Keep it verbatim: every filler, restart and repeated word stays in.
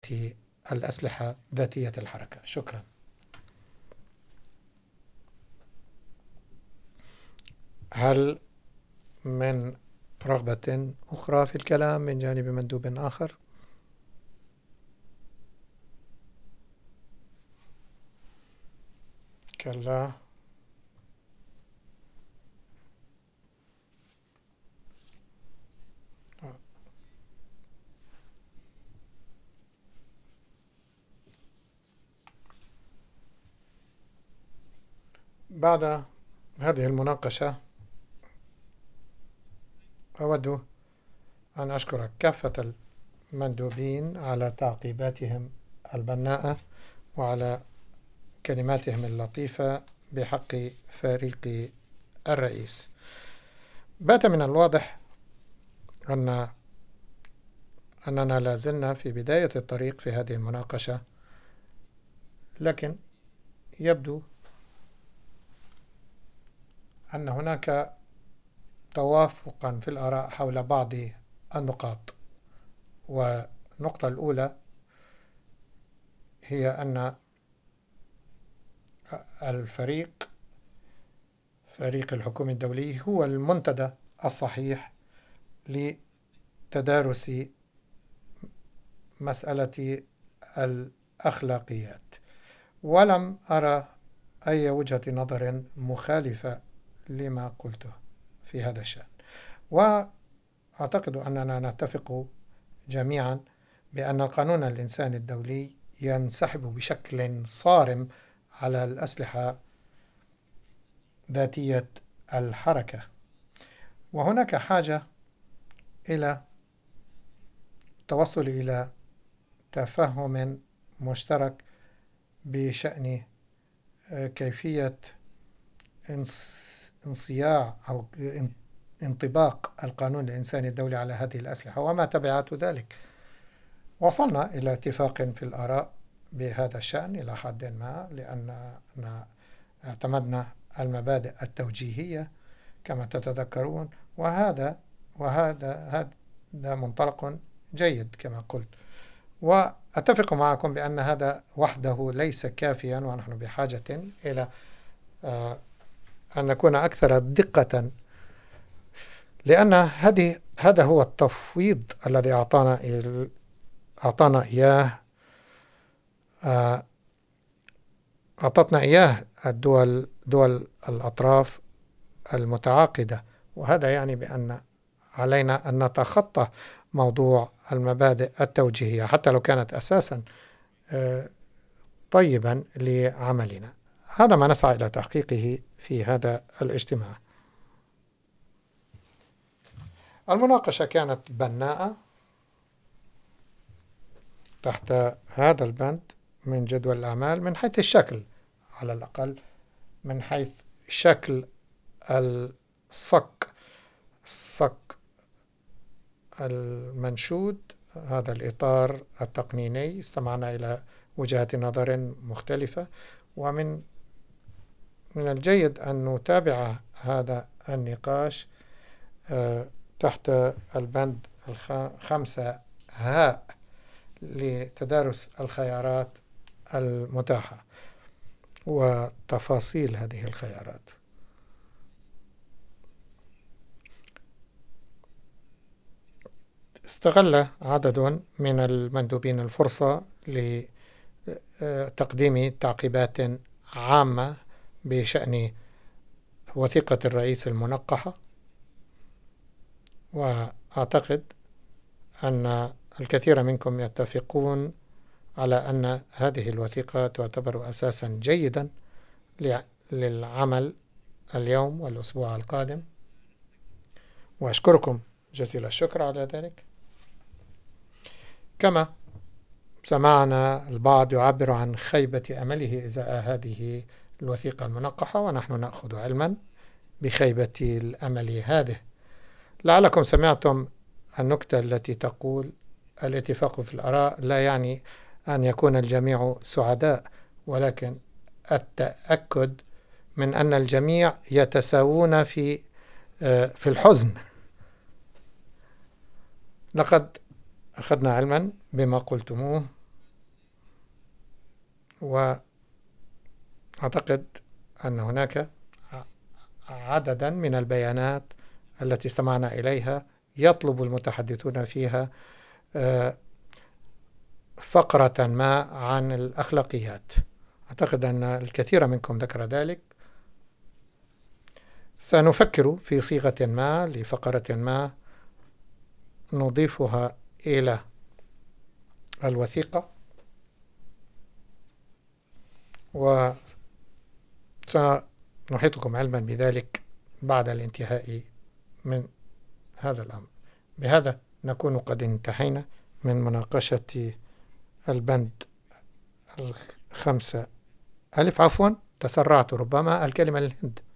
الأسلحة ذاتية الحركة. شكرا. هل من رغبة أخرى في الكلام من جانب مندوب آخر؟ كلا. بعد هذه المناقشة أود أن أشكر كافة المندوبين على تعقيباتهم البناءة وعلى كلماتهم اللطيفة بحق فريق الرئيس. بات من الواضح أن أننا لازلنا في بداية الطريق في هذه المناقشة، لكن يبدو أن هناك توافقا في الآراء حول بعض النقاط. والنقطة الأولى هي أن الفريق فريق الحكومي الدولي هو المنتدى الصحيح لتدارس مسألة الأخلاقيات، ولم أرى أي وجهة نظر مخالفة لما قلته في هذا الشأن. وأعتقد أننا نتفق جميعا بأن القانون الإنساني الدولي ينسحب بشكل صارم على الأسلحة ذاتية الحركة، وهناك حاجة إلى التوصل إلى تفهم مشترك بشأن كيفية انصياع أو انطباق القانون الإنساني الدولي على هذه الأسلحة وما تبعات ذلك. وصلنا إلى اتفاق في الآراء بهذا الشأن إلى حد ما، لأننا اعتمدنا المبادئ التوجيهية كما تتذكرون، وهذا وهذا هذا منطلق جيد كما قلت. وأتفق معكم بأن هذا وحده ليس كافيا، ونحن بحاجة إلى أن نكون أكثر دقة، لأن هذه هذا هو التفويض الذي أعطانا أعطانا إياه أعطتنا إياه الدول دول الأطراف المتعاقدة، وهذا يعني بأن علينا أن نتخطى موضوع المبادئ التوجيهية حتى لو كانت أساسا طيبا لعملنا. هذا ما نسعى إلى تحقيقه في هذا الاجتماع. المناقشة كانت بناءة تحت هذا البند من جدول الأعمال من حيث الشكل، على الأقل من حيث شكل الصك الصك المنشود، هذا الإطار التقنيني. استمعنا إلى وجهات نظر مختلفة، ومن من الجيد أن نتابع هذا النقاش تحت البند الخمسة هاء لتدارس الخيارات المتاحة وتفاصيل هذه الخيارات. استغل عدد من المندوبين الفرصة لتقديم تعقيبات عامة بشأن وثيقة الرئيس المنقحة، وأعتقد أن الكثير منكم يتفقون على أن هذه الوثيقة تعتبر أساسا جيدا للعمل اليوم والأسبوع القادم، وأشكركم جزيل الشكر على ذلك. كما سمعنا البعض يعبر عن خيبة أمله إزاء هذه الوثيقة المنقحة، ونحن نأخذ علما بخيبة الأمل هذه. لعلكم سمعتم النكتة التي تقول الاتفاق في الآراء لا يعني أن يكون الجميع سعداء، ولكن التأكد من أن الجميع يتساوون في في الحزن. لقد أخذنا علما بما قلتموه وأعتقد أن هناك عددا من البيانات التي استمعنا إليها يطلب المتحدثون فيها فقرة ما عن الأخلاقيات. أعتقد أن الكثير منكم ذكر ذلك. سنفكر في صيغة ما لفقرة ما نضيفها إلى الوثيقة، وسنحيطكم علما بذلك بعد الانتهاء من هذا الأمر. بهذا نكون قد انتهينا من مناقشة البند الخمسة ألف. عفوا، تسرعت، ربما الكلمة الهند